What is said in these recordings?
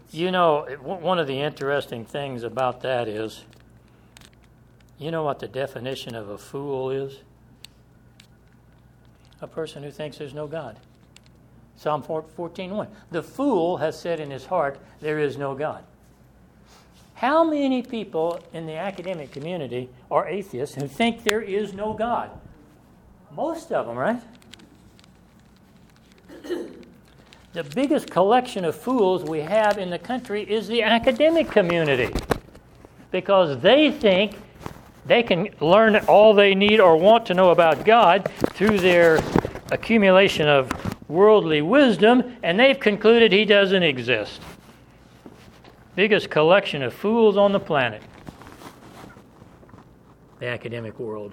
You know, one of the interesting things about that is, you know what the definition of a fool is? A person who thinks there's no God. Psalm 14:1. The fool has said in his heart, there is no God. How many people in the academic community are atheists who think there is no God? Most of them, right? The biggest collection of fools we have in the country is the academic community, because they think they can learn all they need or want to know about God through their accumulation of worldly wisdom, and they've concluded He doesn't exist. Biggest collection of fools on the planet. The academic world.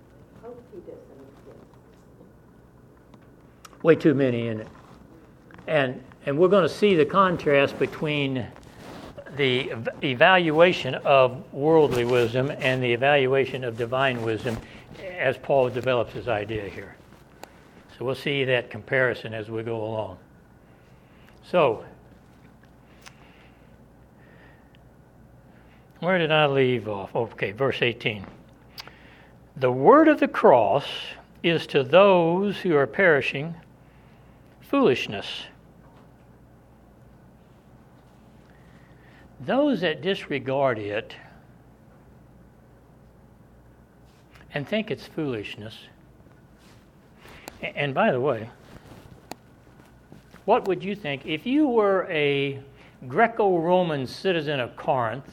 Way too many in it. And we're going to see the contrast between the evaluation of worldly wisdom and the evaluation of divine wisdom as Paul develops his idea here. So we'll see that comparison as we go along. So, where did I leave off? Okay, verse 18. The word of the cross is to those who are perishing foolishness. Those that disregard it and think it's foolishness. And by the way, what would you think if you were a Greco-Roman citizen of Corinth,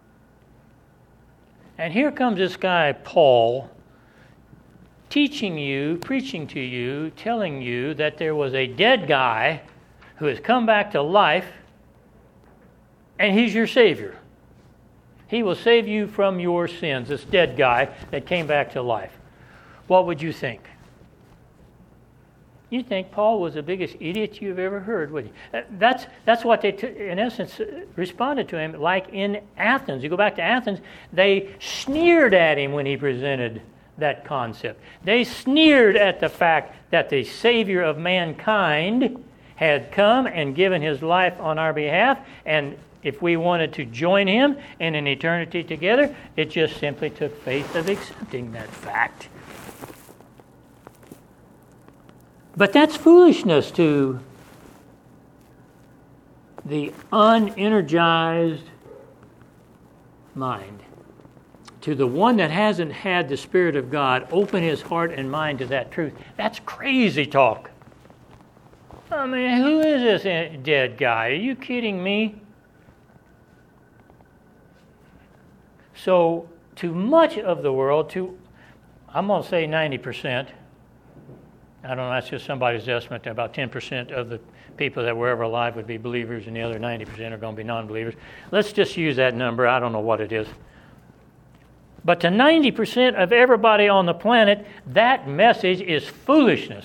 and here comes this guy, Paul, teaching you, preaching to you, telling you that there was a dead guy who has come back to life, and he's your Savior. He will save you from your sins, this dead guy that came back to life. What would you think? You'd think Paul was the biggest idiot you've ever heard, wouldn't you? That's what they, in essence, responded to him, like in Athens. You go back to Athens, they sneered at him when he presented that concept. They sneered at the fact that the Savior of mankind had come and given His life on our behalf, and if we wanted to join Him in an eternity together, it just simply took faith of accepting that fact. But that's foolishness to the unenergized mind. To the one that hasn't had the Spirit of God open his heart and mind to that truth. That's crazy talk. I mean, who is this dead guy? Are you kidding me? So, to much of the world, I'm going to say 90%, I don't know, that's just somebody's estimate, about 10% of the people that were ever alive would be believers, and the other 90% are going to be non-believers. Let's just use that number. I don't know what it is. But to 90% of everybody on the planet, that message is foolishness.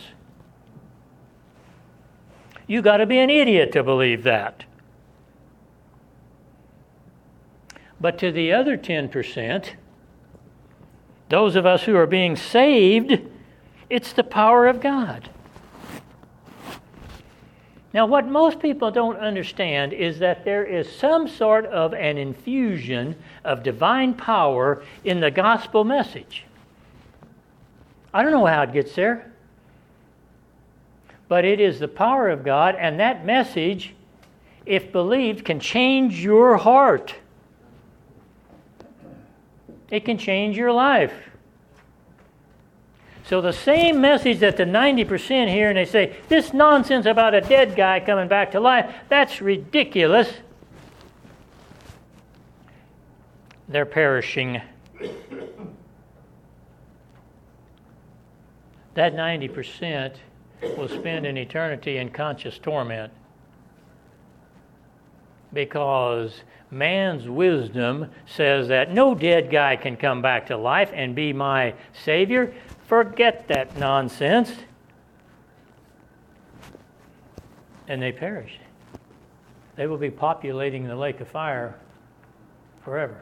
You got to be an idiot to believe that. But to the other 10%, those of us who are being saved, it's the power of God. Now, what most people don't understand is that there is some sort of an infusion of divine power in the gospel message. I don't know how it gets there, but it is the power of God, and that message, if believed, can change your heart. It can change your life. So the same message that the 90% hear, and they say, this nonsense about a dead guy coming back to life, that's ridiculous. They're perishing. That 90% will spend an eternity in conscious torment, because man's wisdom says that no dead guy can come back to life and be my Savior. Forget that nonsense. And they perish. They will be populating the lake of fire forever.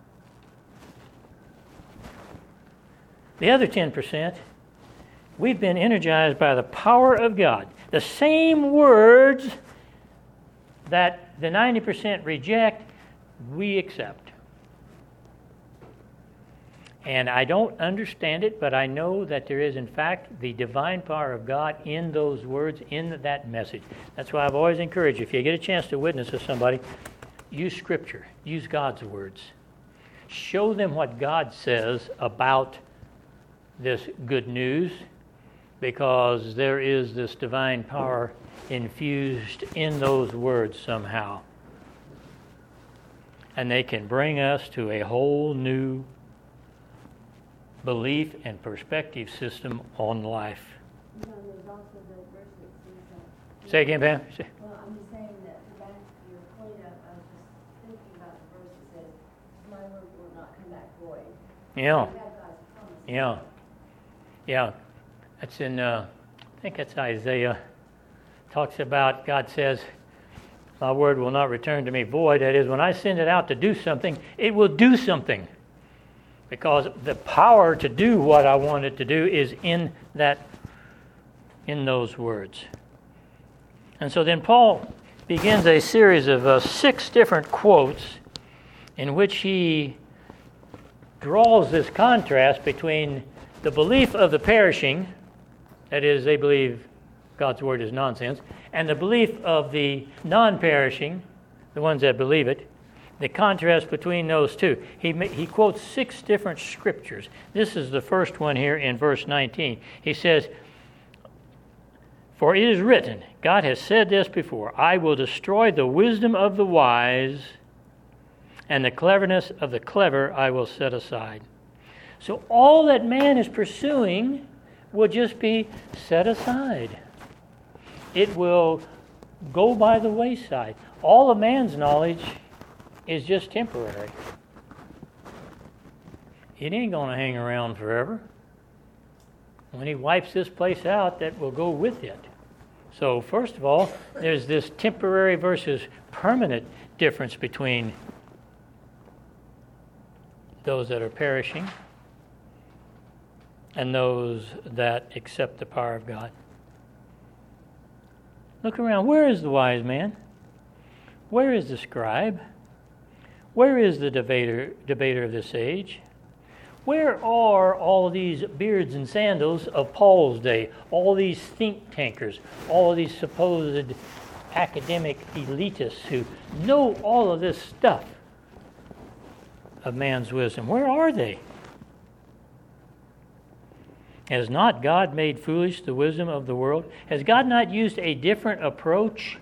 The other 10%, we've been energized by the power of God. The same words that the 90% reject, we accept. And I don't understand it, but I know that there is, in fact, the divine power of God in those words, in that message. That's why I've always encouraged you, if you get a chance to witness to somebody, use Scripture, use God's words. Show them what God says about this good news, because there is this divine power infused in those words somehow. And they can bring us to a whole new belief and perspective system on life. You know, there's also the verse that says that. Say again, Pam. Well, I'm just saying that back to your point of, I was just thinking about the verse that says, "My word will not come back void." Yeah. We have God's promise. Yeah. Yeah. That's in, I think that's Isaiah. Talks about, God says, my word will not return to me void. That is, when I send it out to do something, it will do something. Because the power to do what I want it to do is in those words. And so then Paul begins a series of 6 different quotes in which he draws this contrast between the belief of the perishing, that is, they believe God's word is nonsense, and the belief of the non-perishing, the ones that believe it, the contrast between those two. He quotes 6 different scriptures. This is the first one here in verse 19. He says, "For it is written, God has said this before, I will destroy the wisdom of the wise, and the cleverness of the clever I will set aside." So all that man is pursuing will just be set aside. It will go by the wayside. All of man's knowledge is just temporary. It ain't going to hang around forever. When he wipes this place out, that will go with it. So first of all, there's this temporary versus permanent difference between those that are perishing and those that accept the power of God. Look around. Where is the wise man? Where is the scribe? Where is the debater of this age? Where are all these beards and sandals of Paul's day? All these think tankers, all these supposed academic elitists who know all of this stuff of man's wisdom. Where are they? Has not God made foolish the wisdom of the world? Has God not used a different approach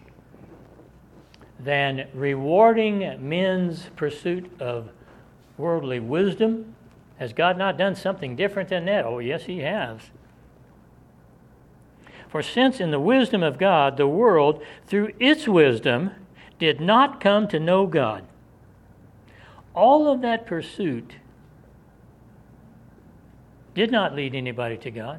than rewarding men's pursuit of worldly wisdom? Has God not done something different than that? Oh, yes, he has. For since in the wisdom of God, the world, through its wisdom, did not come to know God, all of that pursuit did not lead anybody to God.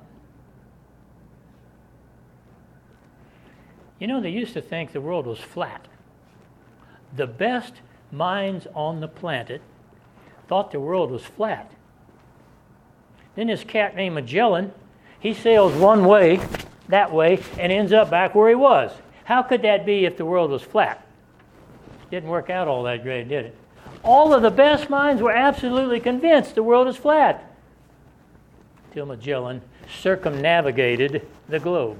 You know, they used to think the world was flat. The best minds on the planet thought the world was flat. Then this cat named Magellan, he sails one way, that way, and ends up back where he was. How could that be if the world was flat? Didn't work out all that great, did it? All of the best minds were absolutely convinced the world is flat, till Magellan circumnavigated the globe.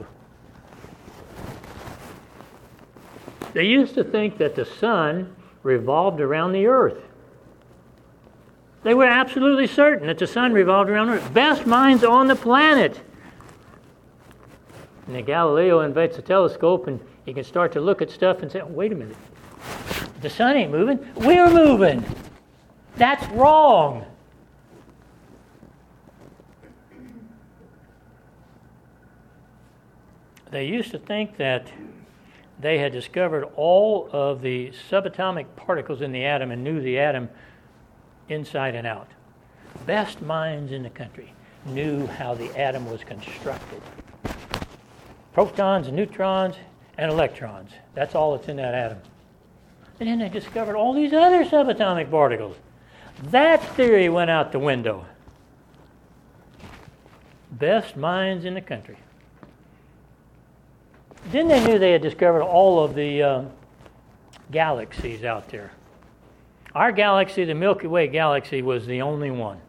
They used to think that the sun revolved around the earth. They were absolutely certain that the sun revolved around the earth. Best minds on the planet. And then Galileo invents a telescope, and he can start to look at stuff and say, oh, wait a minute. The sun ain't moving. We're moving. That's wrong. They used to think that they had discovered all of the subatomic particles in the atom and knew the atom inside and out. Best minds in the country knew how the atom was constructed. Protons, neutrons, and electrons. That's all that's in that atom. And then they discovered all these other subatomic particles. That theory went out the window. Best minds in the country. Then they knew they had discovered all of the galaxies out there. Our galaxy, the Milky Way galaxy, was the only one.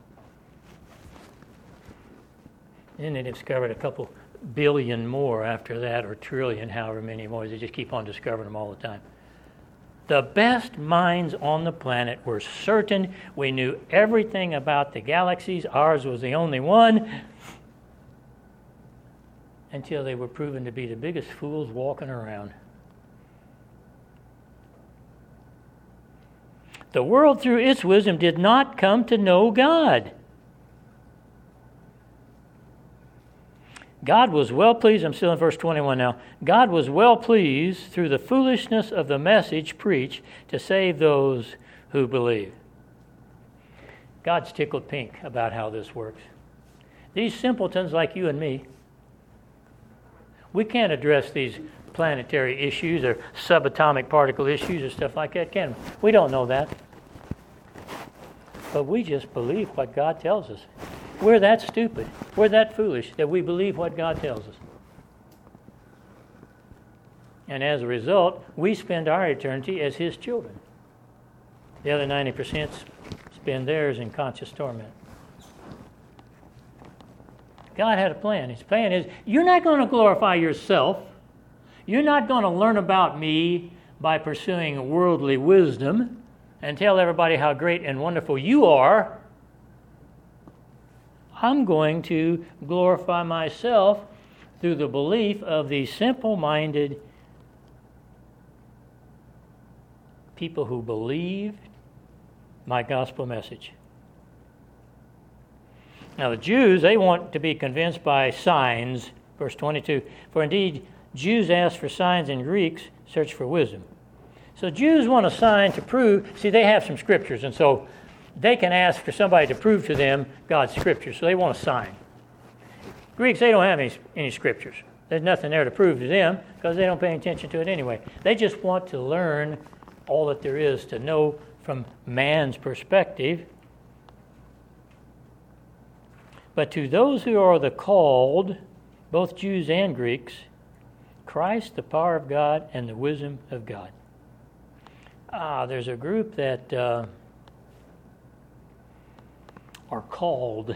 Then they discovered a couple billion more after that, or trillion, however many more. They just keep on discovering them all the time. The best minds on the planet were certain we knew everything about the galaxies. Ours was the only one, until they were proven to be the biggest fools walking around. The world, through its wisdom, did not come to know God. God was well pleased, I'm still in verse 21 now. God was well pleased through the foolishness of the message preached to save those who believe. God's tickled pink about how this works. These simpletons like you and me, we can't address these planetary issues or subatomic particle issues or stuff like that, can we? We don't know that. But we just believe what God tells us. We're that stupid, we're that foolish that we believe what God tells us. And as a result, we spend our eternity as His children. The other 90% spend theirs in conscious torment. God had a plan. His plan is, you're not going to glorify yourself. You're not going to learn about me by pursuing worldly wisdom and tell everybody how great and wonderful you are. I'm going to glorify myself through the belief of these simple-minded people who believe my gospel message. Now the Jews, they want to be convinced by signs. Verse 22, for indeed Jews ask for signs and Greeks search for wisdom. So Jews want a sign to prove, see, they have some scriptures, and so they can ask for somebody to prove to them God's scriptures, so they want a sign. Greeks, they don't have any scriptures. There's nothing there to prove to them because they don't pay attention to it anyway. They just want to learn all that there is to know from man's perspective. But to those who are the called, both Jews and Greeks, Christ, the power of God, and the wisdom of God. There's a group that are called.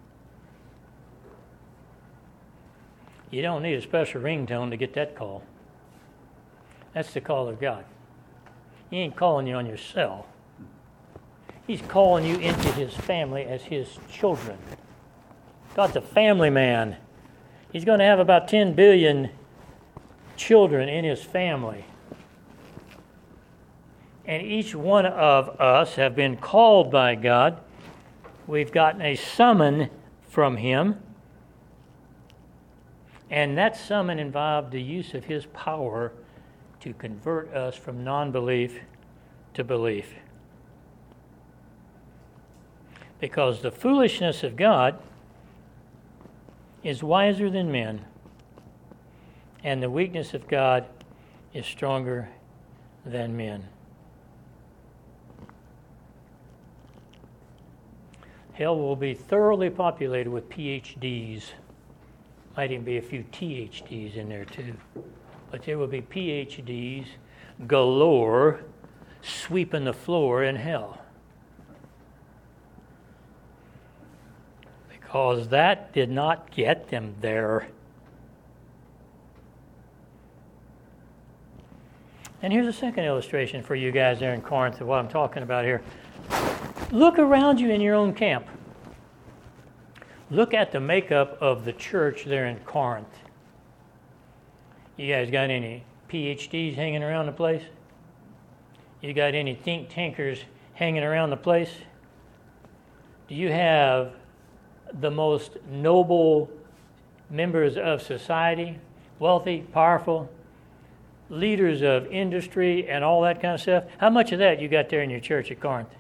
You don't need a special ringtone to get that call. That's the call of God. He ain't calling you on yourself. He's calling you into His family as His children. God's a family man. He's going to have about 10 billion children in His family. And each one of us have been called by God. We've gotten a summon from Him. And that summon involved the use of His power to convert us from non-belief to belief. Because the foolishness of God is wiser than men, and the weakness of God is stronger than men. Hell will be thoroughly populated with PhDs. Might even be a few THDs in there too. But there will be PhDs galore sweeping the floor in hell. Because that did not get them there. And here's a second illustration for you guys there in Corinth of what I'm talking about here. Look around you in your own camp. Look at the makeup of the church there in Corinth. You guys got any PhDs hanging around the place? You got any think tankers hanging around the place? Do you have the most noble members of society, wealthy, powerful, leaders of industry and all that kind of stuff? How much of that you got there in your church at Corinth?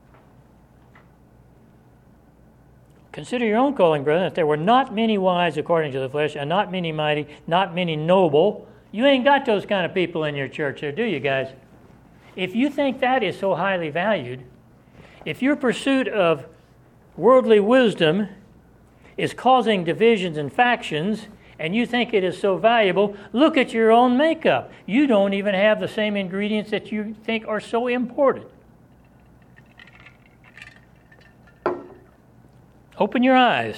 Consider your own calling, brethren, that there were not many wise according to the flesh, and not many mighty, not many noble. You ain't got those kind of people in your church there, do you guys? If you think that is so highly valued, if your pursuit of worldly wisdom is causing divisions and factions, and you think it is so valuable, look at your own makeup. You don't even have the same ingredients that you think are so important. Open your eyes.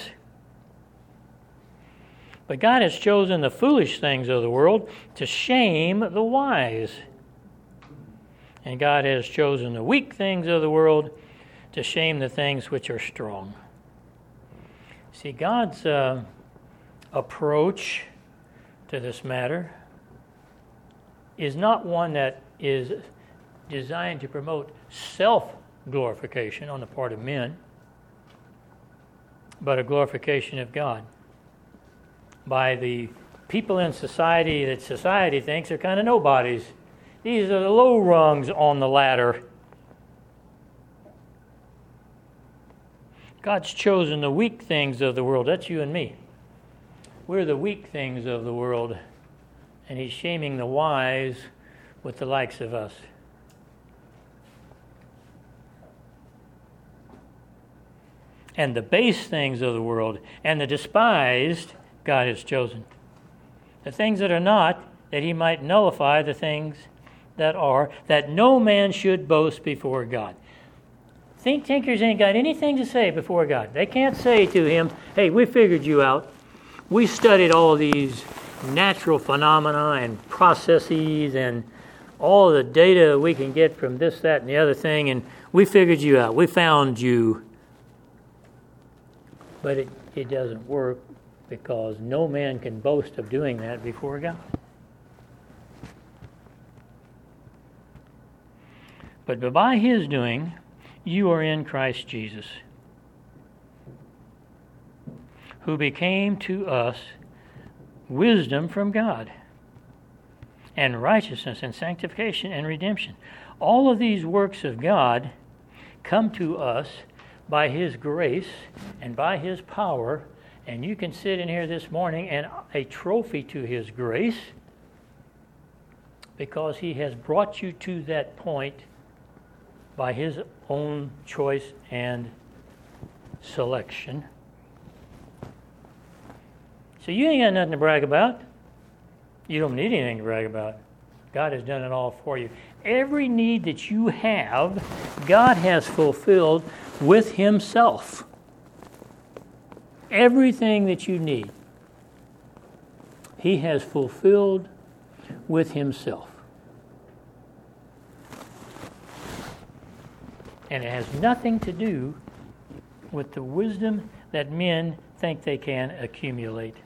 But God has chosen the foolish things of the world to shame the wise. And God has chosen the weak things of the world to shame the things which are strong. See, God's approach to this matter is not one that is designed to promote self-glorification on the part of men, but a glorification of God by the people in society that society thinks are kind of nobodies. These are the low rungs on the ladder. God's chosen the weak things of the world. That's you and me. We're the weak things of the world, and He's shaming the wise with the likes of us. And the base things of the world and the despised God has chosen. The things that are not, that He might nullify the things that are, that no man should boast before God. Thinkers ain't got anything to say before God. They can't say to Him, hey, we figured you out. We studied all these natural phenomena and processes and all the data we can get from this, that, and the other thing, and we figured you out. We found you. But it doesn't work, because no man can boast of doing that before God. But by His doing, you are in Christ Jesus, who became to us wisdom from God, and righteousness and sanctification and redemption. All of these works of God come to us by His grace and by His power. And you can sit in here this morning and a trophy to His grace, because He has brought you to that point by His own choice and selection. So you ain't got nothing to brag about. You don't need anything to brag about. God has done it all for you. Every need that you have, God has fulfilled with Himself. Everything that you need, He has fulfilled with Himself. And it has nothing to do with the wisdom that men think they can accumulate.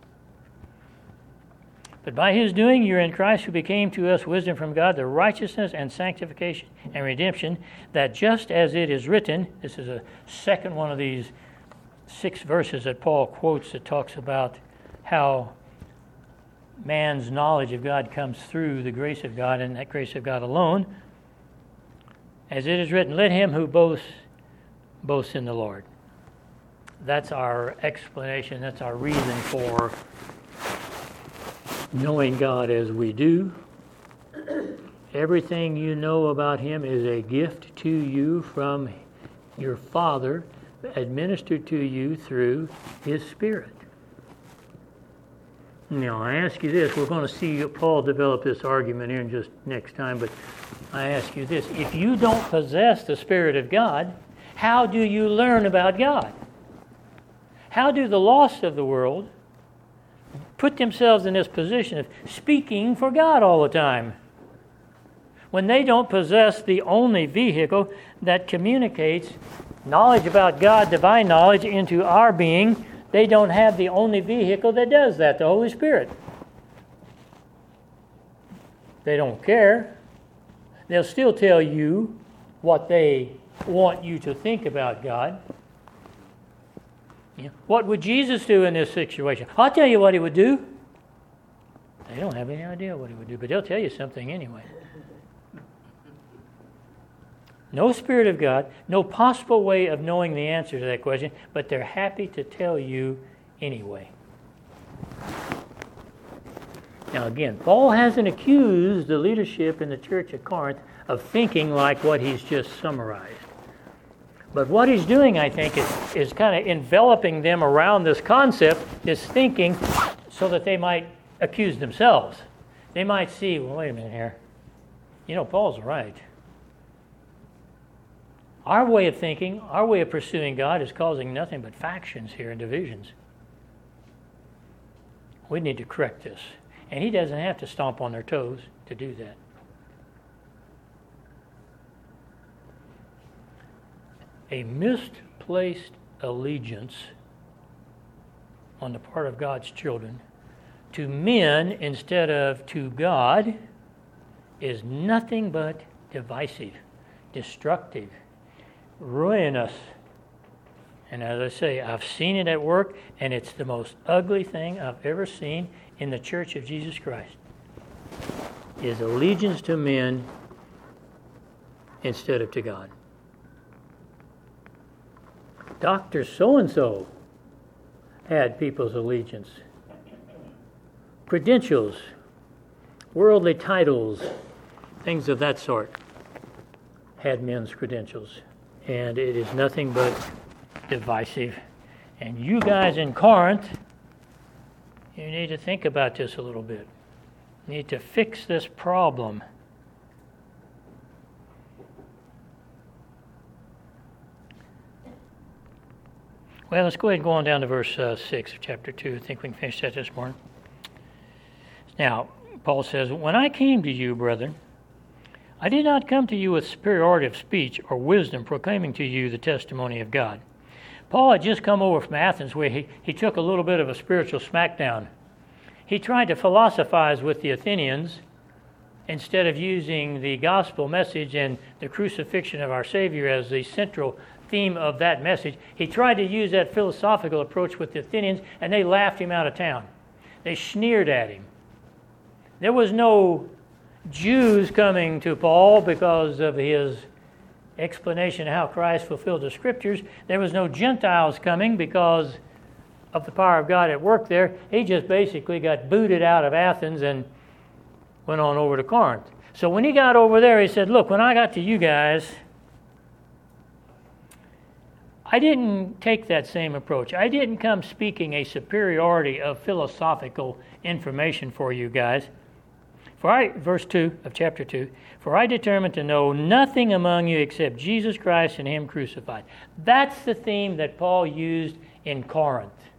But by His doing, you're in Christ, who became to us wisdom from God, the righteousness and sanctification and redemption, that just as it is written, this is a second one of these 6 verses that Paul quotes that talks about how man's knowledge of God comes through the grace of God, and that grace of God alone. As it is written, let him who boasts, boast in the Lord. That's our explanation, that's our reason for knowing God as we do. Everything you know about Him is a gift to you from your Father, administered to you through His Spirit. Now, I ask you this. We're going to see Paul develop this argument here in just next time, but I ask you this. If you don't possess the Spirit of God, how do you learn about God? How do the lost of the world put themselves in this position of speaking for God all the time, when they don't possess the only vehicle that communicates knowledge about God, divine knowledge, into our being? They don't have the only vehicle that does that, the Holy Spirit. They don't care. They'll still tell you what they want you to think about God. What would Jesus do in this situation? I'll tell you what He would do. They don't have any idea what He would do, but they'll tell you something anyway. No Spirit of God, no possible way of knowing the answer to that question, but they're happy to tell you anyway. Now again, Paul hasn't accused the leadership in the church at Corinth of thinking like what he's just summarized. But what he's doing, I think, is kind of enveloping them around this concept, this thinking, so that they might accuse themselves. They might see, well, wait a minute here. Paul's right. Our way of thinking, our way of pursuing God is causing nothing but factions here and divisions. We need to correct this. And he doesn't have to stomp on their toes to do that. A misplaced allegiance on the part of God's children to men instead of to God is nothing but divisive, destructive, ruinous. And as I say, I've seen it at work, and it's the most ugly thing I've ever seen in the Church of Jesus Christ, is allegiance to men instead of to God. Dr. So-and-so had people's allegiance. Credentials, worldly titles, things of that sort had men's credentials. And it is nothing but divisive. And you guys in Corinth, you need to think about this a little bit. You need to fix this problem. Well, let's go ahead and go on down to verse 6 of chapter 2. I think we can finish that this morning. Now, Paul says, "When I came to you, brethren, I did not come to you with superiority of speech or wisdom, proclaiming to you the testimony of God." Paul had just come over from Athens, where he took a little bit of a spiritual smackdown. He tried to philosophize with the Athenians instead of using the gospel message and the crucifixion of our Savior as the central theme of that message. He tried to use that philosophical approach with the Athenians, and they laughed him out of town. They sneered at him. There was no Jews coming to Paul because of his explanation of how Christ fulfilled the Scriptures. There was no Gentiles coming because of the power of God at work there. He just basically got booted out of Athens and went on over to Corinth. So when he got over there, he said, "Look, when I got to you guys, I didn't take that same approach. I didn't come speaking a superiority of philosophical information for you guys. Verse 2 of chapter 2, "For I determined to know nothing among you except Jesus Christ and Him crucified." That's the theme that Paul used in Corinth.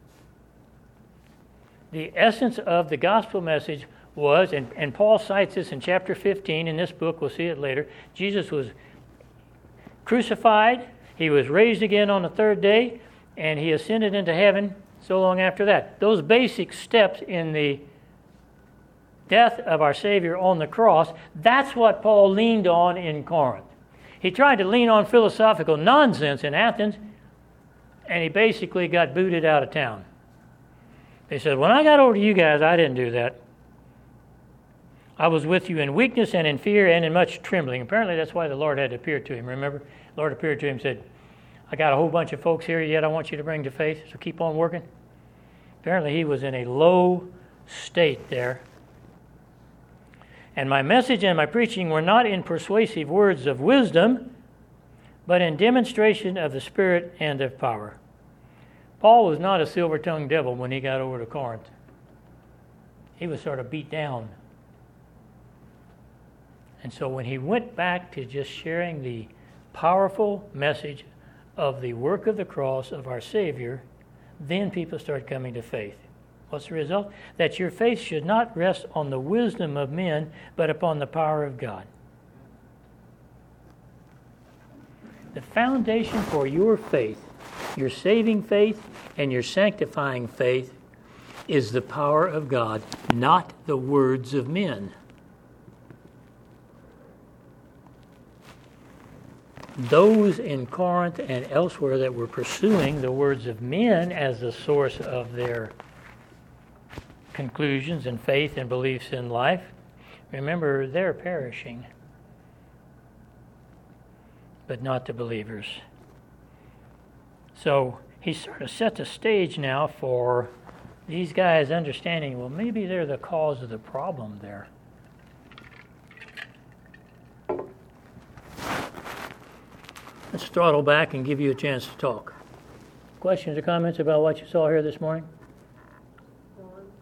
The essence of the gospel message was, and Paul cites this in chapter 15 in this book, we'll see it later, Jesus was crucified, He was raised again on the third day, and He ascended into heaven so long after that. Those basic steps in the death of our Savior on the cross, that's what Paul leaned on in Corinth. He tried to lean on philosophical nonsense in Athens, and he basically got booted out of town. He said, "When I got over to you guys, I didn't do that. I was with you in weakness and in fear and in much trembling." Apparently that's why the Lord had to appear to him. Remember? The Lord appeared to him and said, "I got a whole bunch of folks here yet I want you to bring to faith, so keep on working." Apparently he was in a low state there. "And my message and my preaching were not in persuasive words of wisdom, but in demonstration of the Spirit and of power." Paul was not a silver-tongued devil when he got over to Corinth. He was sort of beat down. And so when he went back to just sharing the powerful message of the work of the cross of our Savior, then people started coming to faith. What's the result? That your faith should not rest on the wisdom of men, but upon the power of God. The foundation for your faith, your saving faith and your sanctifying faith, is the power of God, not the words of men. Those in Corinth and elsewhere that were pursuing the words of men as the source of their conclusions and faith and beliefs in life, remember, they're perishing, but not the believers. So he sort of set the stage now for these guys understanding, well, maybe they're the cause of the problem there. Let's throttle back and give you a chance to talk. Questions or comments about what you saw here this morning?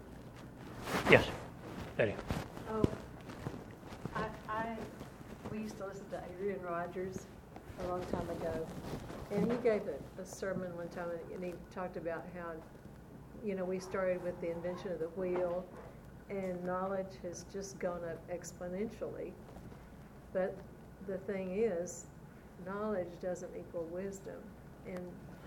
to Adrian Rogers a long time ago, and he gave a sermon one time, and he talked about how, we started with the invention of the wheel, and knowledge has just gone up exponentially. But the thing is, knowledge doesn't equal wisdom, and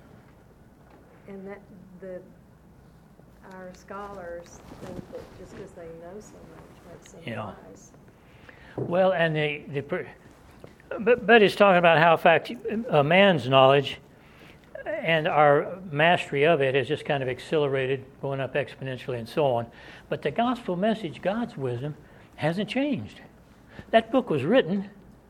that our scholars think that just because they know so much makes them wise. Well, and but it's talking about how, in fact, a man's knowledge and our mastery of it has just kind of accelerated, going up exponentially and so on. But the gospel message, God's wisdom, hasn't changed. That book was written,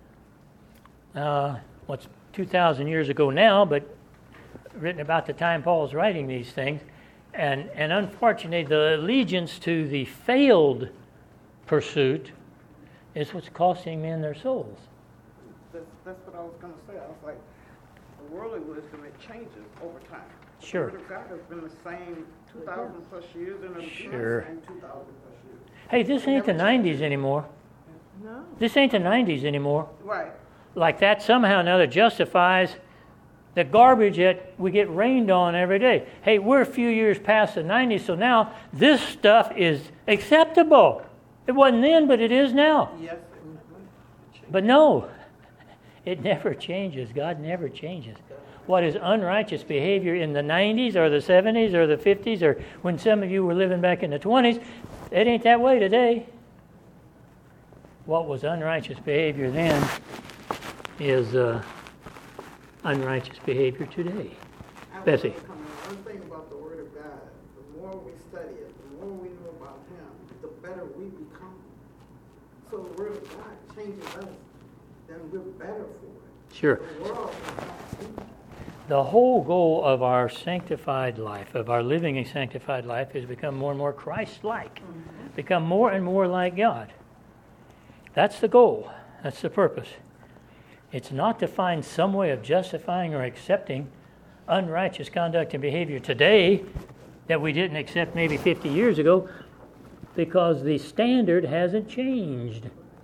2,000 years ago now, but written about the time Paul's writing these things. And unfortunately, the allegiance to the failed pursuit is what's costing men their souls. That's what I was going to say. I was like, the worldly wisdom, it changes over time. Sure. The Word of God has been the same 2,000 plus years, and it'll be the same 2,000 plus years. Hey, this ain't the 90s anymore. No. This ain't the 90s anymore. Right. Like that somehow or another justifies the garbage that we get rained on every day. Hey, we're a few years past the 90s, so now this stuff is acceptable. It wasn't then, but it is now. Yes. But no, it never changes. God never changes. What is unrighteous behavior in the 90s or the 70s or the 50s or when some of you were living back in the 20s, it ain't that way today. What was unrighteous behavior then is unrighteous behavior today. Bessie. One thing about the Word of God, the more we study it, the more we know about Him, the better we become. So the Word of God changes us, then we're better for it. Sure. The world is not. The whole goal of our sanctified life, of our living a sanctified life, is become more and more Christ-like, become more and more like God. That's the goal. That's the purpose. It's not to find some way of justifying or accepting unrighteous conduct and behavior today that we didn't accept maybe 50 years ago, because the standard hasn't changed.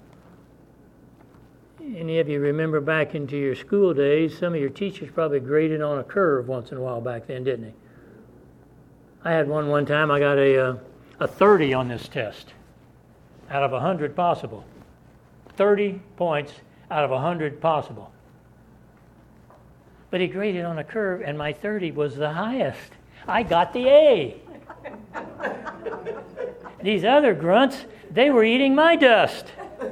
Any of you remember back into your school days, some of your teachers probably graded on a curve once in a while back then, didn't they? I had one time, I got a 30 on this test out of 100 possible. 30 points out of 100 possible. But he graded on a curve, and my 30 was the highest. I got the A. These other grunts, they were eating my dust.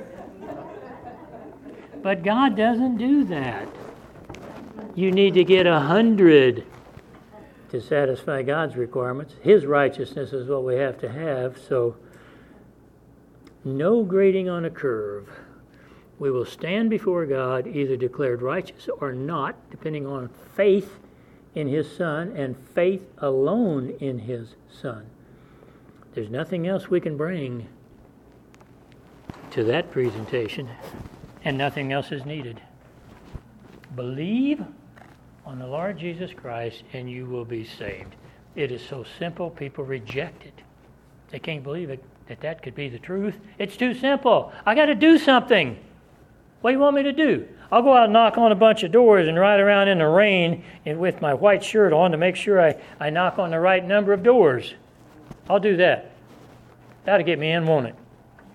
But God doesn't do that. You need to get 100 to satisfy God's requirements. His righteousness is what we have to have, so no grading on a curve. We will stand before God either declared righteous or not, depending on faith in His Son and faith alone in His Son. There's nothing else we can bring to that presentation, and nothing else is needed. Believe on the Lord Jesus Christ and you will be saved. It is so simple, people reject it. They can't believe it, that could be the truth. It's too simple. I got to do something. What do you want me to do? I'll go out and knock on a bunch of doors and ride around in the rain and with my white shirt on to make sure I knock on the right number of doors. I'll do that. That'll get me in, won't it?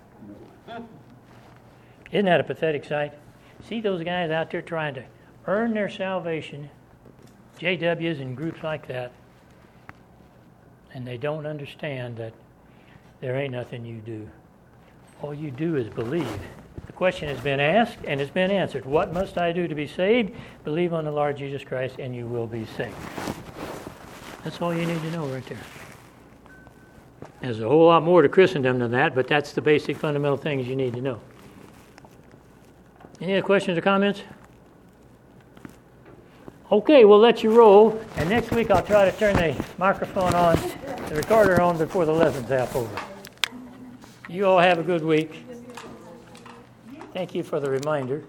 Isn't that a pathetic sight? See those guys out there trying to earn their salvation, JWs and groups like that, and they don't understand that there ain't nothing you do. All you do is believe. The question has been asked and it's been answered. What must I do to be saved? Believe on the Lord Jesus Christ and you will be saved. That's all you need to know right there. There's a whole lot more to Christendom than that, but that's the basic fundamental things you need to know. Any other questions or comments? Okay, we'll let you roll, and next week I'll try to turn the microphone on, the recorder on before the lesson's half over. You all have a good week. Thank you for the reminder.